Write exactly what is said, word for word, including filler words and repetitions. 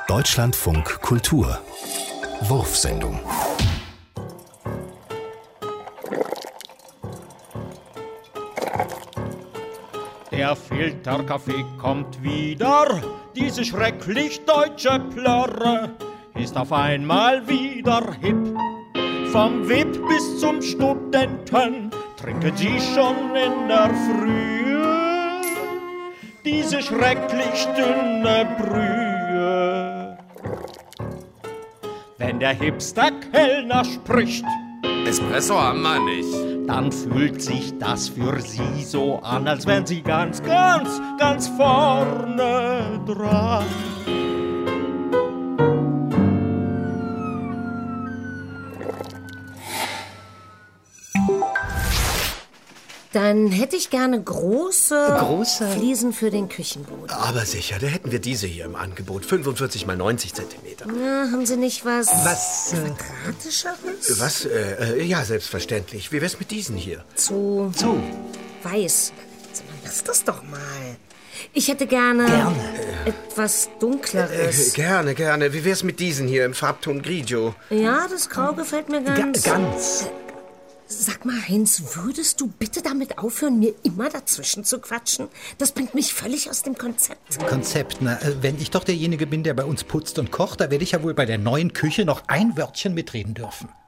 Deutschlandfunk Kultur Wurfsendung. Der Filterkaffee kommt wieder, diese schrecklich deutsche Plörre ist auf einmal wieder hip. Vom W I P bis zum Studenten trinken sie schon in der Frühe diese schrecklich dünne Brühe. Wenn der Hipster-Kellner spricht, Espresso haben wir nicht, dann fühlt sich das für sie so an, als wären sie ganz, ganz, ganz vorne dran. Dann hätte ich gerne große, Große? Fliesen für den Küchenboden. Aber sicher, da hätten wir diese hier im Angebot. fünfundvierzig mal neunzig Zentimeter. Ja, haben Sie nicht was... Was? Äh, Quadratischeres? was? Äh, äh, ja, selbstverständlich. Wie wär's mit diesen hier? Zu... Zu. Weiß. Sag mal, lass das doch mal. Ich hätte gerne... Gerne. Etwas Äh, Dunkleres. gerne, gerne. Wie wär's mit diesen hier im Farbton Grigio? Ja, das Grau gefällt mir ganz. Ga ganz. Sag mal, Heinz, würdest du bitte damit aufhören, mir immer dazwischen zu quatschen? Das bringt mich völlig aus dem Konzept. Konzept, na, wenn ich doch derjenige bin, der bei uns putzt und kocht, da werde ich ja wohl bei der neuen Küche noch ein Wörtchen mitreden dürfen.